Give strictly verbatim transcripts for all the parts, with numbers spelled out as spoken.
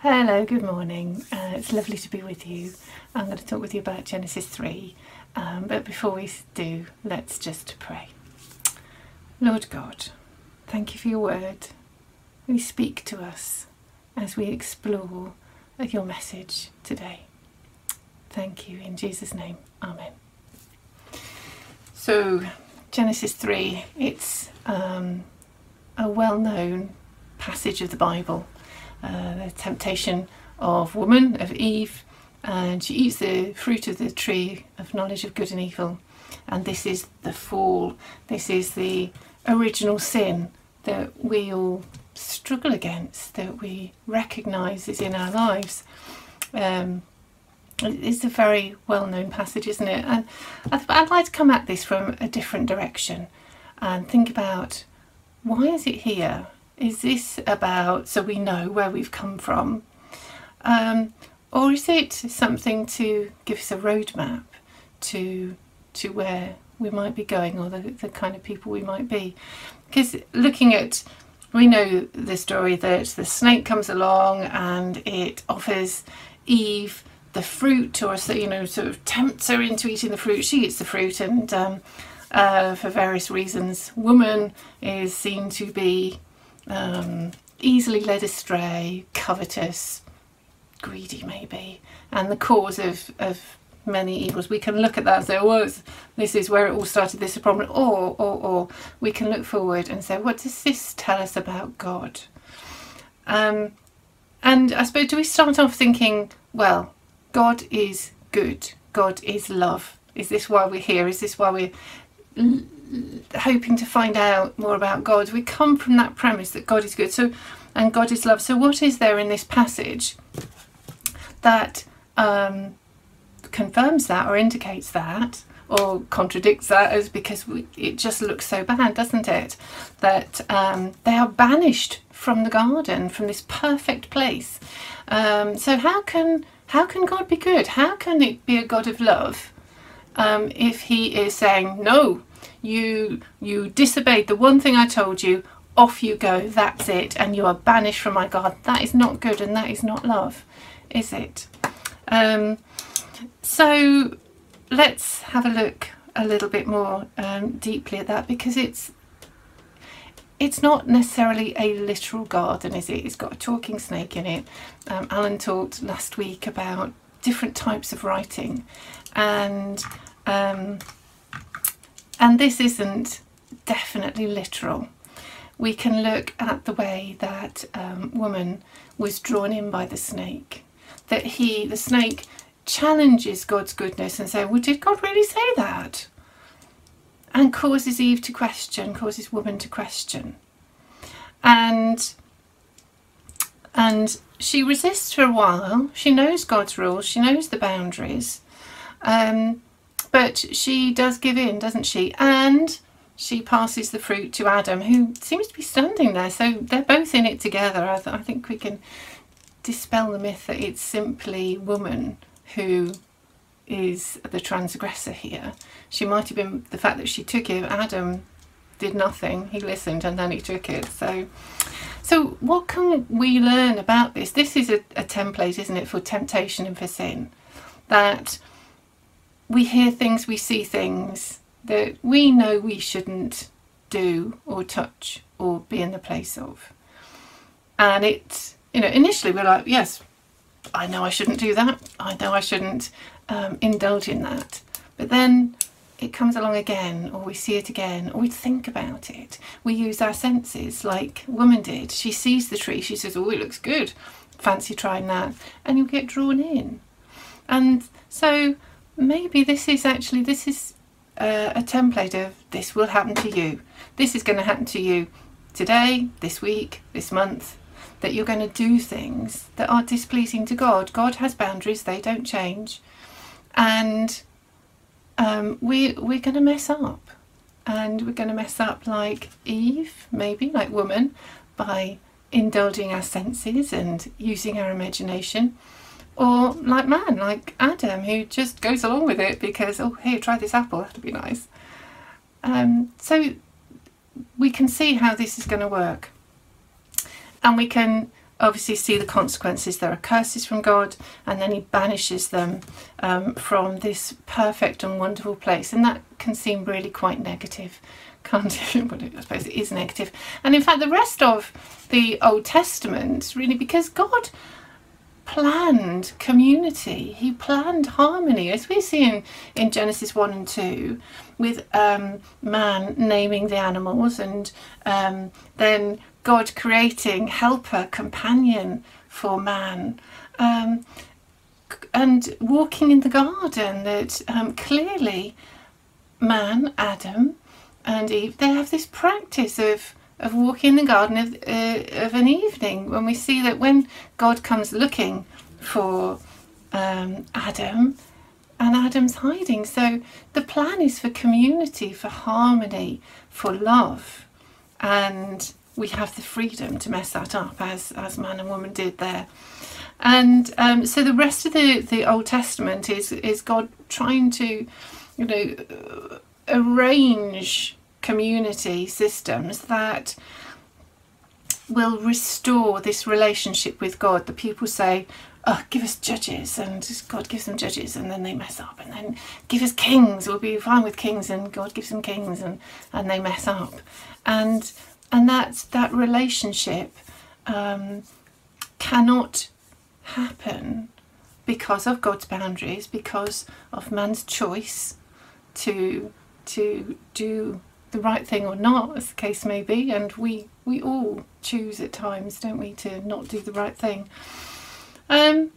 Hello, good morning. Uh, it's lovely to be with you. I'm going to talk with you about Genesis three, um, but before we do, let's just pray. Lord God, thank you for your word. We speak to us as we explore your message today. Thank you, in Jesus' name, Amen. So, Genesis three, it's um, a well-known passage of the Bible. Uh, the temptation of woman, of Eve, and she eats the fruit of the tree of knowledge of good and evil, and this is the fall. This is the original sin that we all struggle against, that we recognise is in our lives. Um, it's a very well-known passage, isn't it? And I'd like to come at this from a different direction and think about, why is it here? Is this about so we know where we've come from? Um, or is it something to give us a roadmap to to where we might be going, or the, the kind of people we might be? Because looking at, we know the story that the snake comes along and it offers Eve the fruit, or so, you know, sort of tempts her into eating the fruit. She eats the fruit, and um, uh, for various reasons, woman is seen to be Um, easily led astray, covetous, greedy maybe, and the cause of, of many evils. We can look at that and say, oh, this is where it all started, this is a problem. Or, or, or we can look forward and say, what does this tell us about God? Um, and I suppose, do we start off thinking, well, God is good, God is love. Is this why we're here? Is this why we're hoping to find out more about God? We come from that premise that God is good, so and God is love. So what is there in this passage that um, confirms that, or indicates that, or contradicts that? As because we, it just looks so bad, doesn't it? That um, they are banished from the garden, from this perfect place. Um, so how can how can God be good? How can it be a God of love um, if He is saying, no, You you disobeyed the one thing I told you, off you go, that's it, and you are banished from my garden? That is not good, and that is not love, is it? Um, so let's have a look a little bit more um, deeply at that, because it's it's not necessarily a literal garden, is it? It's got a talking snake in it. Um, Alan talked last week about different types of writing, and um, And this isn't definitely literal. We can look at the way that um, woman was drawn in by the snake. That he, the snake, challenges God's goodness and says, well, did God really say that? And causes Eve to question, causes woman to question. And, and she resists for a while. She knows God's rules. She knows the boundaries. Um, But she does give in, doesn't she? And she passes the fruit to Adam, who seems to be standing there. So they're both in it together. I, th I think we can dispel the myth that it's simply woman who is the transgressor here. She might have been the fact that she took it. Adam did nothing. He listened and then he took it. So, so what can we learn about this? This is a, a template, isn't it, for temptation and for sin. That we hear things, we see things that we know we shouldn't do or touch or be in the place of. And it, you know, initially we're like, yes, I know I shouldn't do that. I know I shouldn't um, indulge in that. But then it comes along again, or we see it again, or we think about it. We use our senses like woman did. She sees the tree, she says, oh, it looks good. Fancy trying that. And you get drawn in. And so maybe this is actually, this is uh, a template of this will happen to you. This is going to happen to you today, this week, this month, that you're going to do things that are displeasing to God. God has boundaries, they don't change. And um, we, we're going to mess up. And we're going to mess up like Eve, maybe, like woman, by indulging our senses and using our imagination. Or like man, like Adam, who just goes along with it because, oh, here, try this apple, that'll be nice. Um, so we can see how this is going to work. And we can obviously see the consequences. There are curses from God, and then he banishes them um, from this perfect and wonderful place. And that can seem really quite negative, can't it? But I suppose it is negative. And in fact, the rest of the Old Testament, really, because God planned community, he planned harmony, as we see in, in Genesis one and two, with um, man naming the animals, and um, then God creating helper, companion for man, um, and walking in the garden, that um, clearly man, Adam and Eve, they have this practice of of walking in the garden of, uh, of an evening, when we see that when God comes looking for um, Adam, and Adam's hiding. So the plan is for community, for harmony, for love, and we have the freedom to mess that up, as as man and woman did there. And um, so the rest of the, the Old Testament is is God trying to, you know, arrange community systems that will restore this relationship with God. The people say, oh, give us judges, and God gives them judges, and then they mess up. And then give us kings, we'll be fine with kings, and God gives them kings, and, and they mess up. And and that's, that relationship um, cannot happen because of God's boundaries, because of man's choice to to do the right thing or not, as the case may be. And we we all choose at times, don't we, to not do the right thing. Um,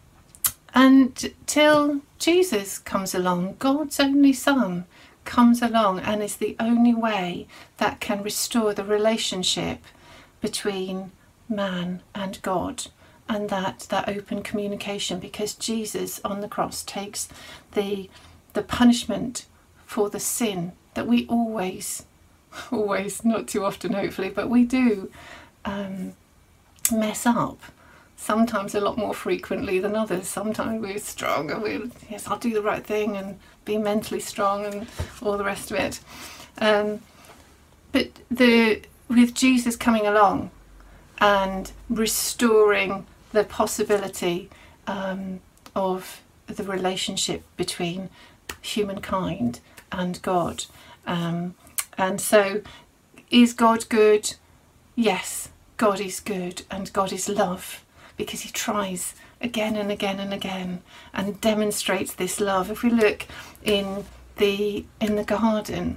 and till Jesus comes along, God's only Son comes along, and is the only way that can restore the relationship between man and God, and that that open communication, because Jesus on the cross takes the the punishment for the sin that we always, always, not too often hopefully, but we do um, mess up. Sometimes a lot more frequently than others. Sometimes we're strong and we're, yes, I'll do the right thing and be mentally strong and all the rest of it. Um, but the with Jesus coming along and restoring the possibility um, of the relationship between humankind and God. Um, and so, is God good? Yes, God is good, and God is love, because he tries again and again and again and demonstrates this love. If we look in the in the garden,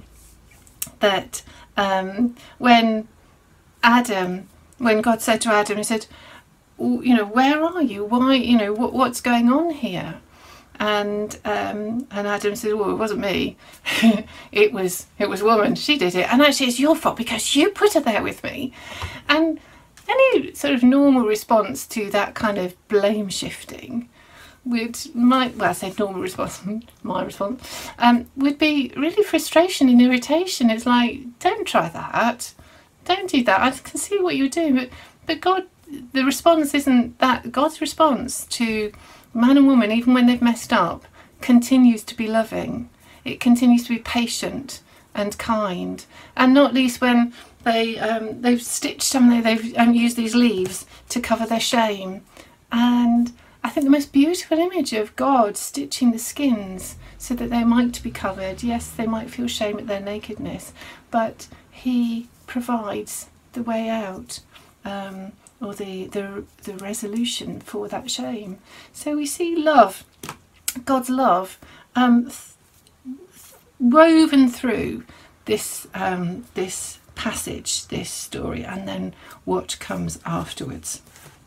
that um, when Adam, when God said to Adam, he said, you know, where are you? Why, you know, what, what's going on here? And um, and Adam said, well, it wasn't me. it was it was woman. She did it. And actually it's your fault because you put her there with me. And any sort of normal response to that kind of blame shifting would, my, well, I say normal response, my response, um, would be really frustration and irritation. It's like, don't try that. Don't do that. I can see what you're doing. But, but God, the response isn't that. God's response to man and woman, even when they've messed up, continues to be loving. It continues to be patient and kind, and not least when they um, they've stitched something, they've um, used these leaves to cover their shame. And I think the most beautiful image of God stitching the skins so that they might be covered. Yes, they might feel shame at their nakedness, but he provides the way out. Um, or the, the the resolution for that shame. So we see love, God's love, um, th- woven through this um, this passage, this story, and then what comes afterwards.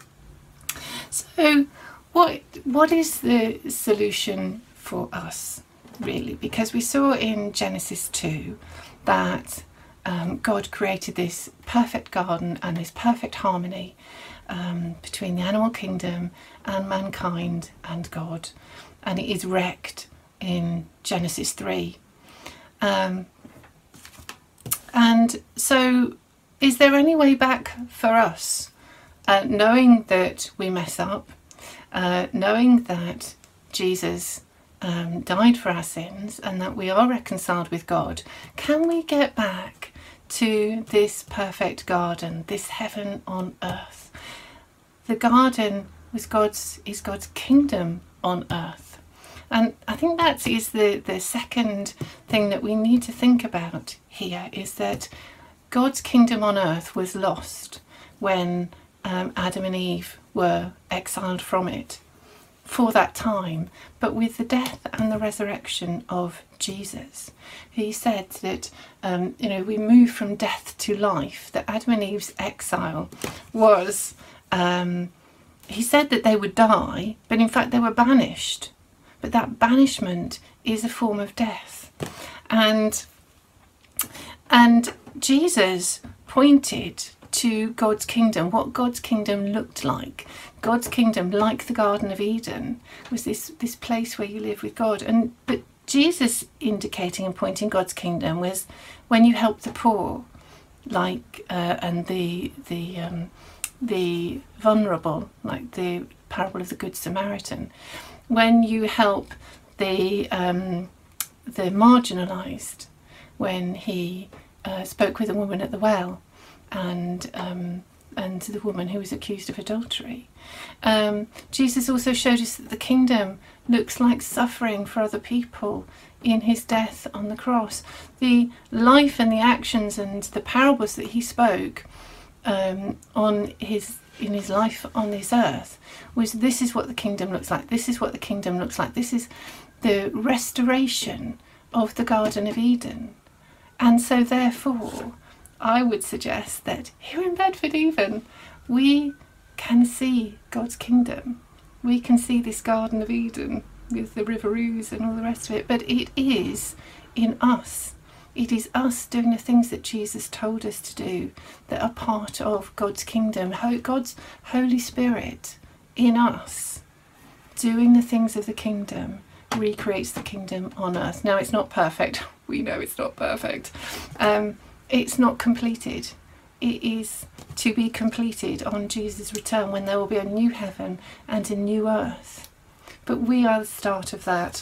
So what what is the solution for us, really? Because we saw in Genesis two that Um, God created this perfect garden and this perfect harmony um, between the animal kingdom and mankind and God, and it is wrecked in Genesis three. Um, and so is there any way back for us, uh, knowing that we mess up, uh, knowing that Jesus um, died for our sins and that we are reconciled with God? Can we get back to this perfect garden, this heaven on earth? the garden was God's is God's kingdom on earth. And I think that is the, the second thing that we need to think about here, is that God's kingdom on earth was lost when um, Adam and Eve were exiled from it for that time. But with the death and the resurrection of Jesus, he said that um, you know, we move from death to life, that Adam and Eve's exile was, um, he said that they would die, but in fact they were banished. But that banishment is a form of death. And, and Jesus pointed to God's kingdom, what God's kingdom looked like. God's kingdom, like the Garden of Eden, was this, this place where you live with God. And but Jesus indicating and pointing God's kingdom was when you help the poor, like uh, and the the um, the vulnerable, like the parable of the Good Samaritan. When you help the um, the marginalised, when he uh, spoke with a woman at the well, and um, and the woman who was accused of adultery. Um, Jesus also showed us that the kingdom looks like suffering for other people in his death on the cross. The life and the actions and the parables that he spoke um, on his in his life on this earth was, this is what the kingdom looks like, this is what the kingdom looks like, this is the restoration of the Garden of Eden. And so therefore I would suggest that here in Bedford even, we can see God's kingdom. We can see this Garden of Eden with the River Ouse and all the rest of it, but it is in us. It is us doing the things that Jesus told us to do that are part of God's kingdom. God's Holy Spirit in us doing the things of the kingdom recreates the kingdom on earth. Now, it's not perfect. We know it's not perfect. Um, it's not completed. It is to be completed on Jesus' return, when there will be a new heaven and a new earth. But we are the start of that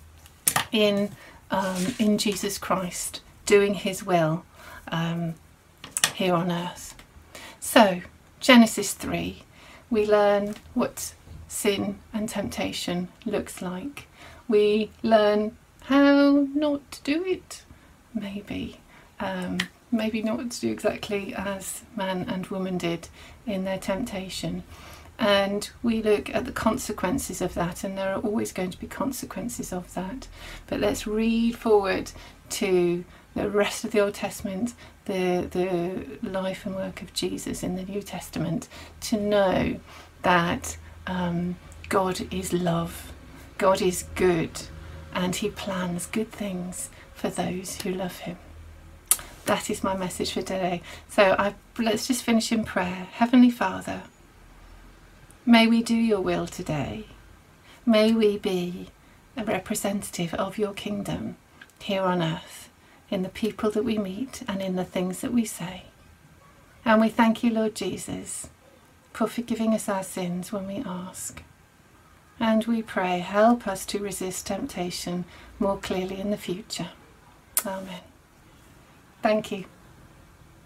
in um, in Jesus Christ, doing his will um, here on earth. So, Genesis three, we learn what sin and temptation looks like. We learn how not to do it, maybe. Um, maybe not to do exactly as man and woman did in their temptation. And we look at the consequences of that, and there are always going to be consequences of that. But let's read forward to the rest of the Old Testament, the, the life and work of Jesus in the New Testament, to know that um, God is love, God is good, and he plans good things for those who love him. That is my message for today. So I, let's just finish in prayer. Heavenly Father, may we do your will today. May we be a representative of your kingdom here on earth, in the people that we meet and in the things that we say. And we thank you, Lord Jesus, for forgiving us our sins when we ask. And we pray, help us to resist temptation more clearly in the future. Amen. Thank you.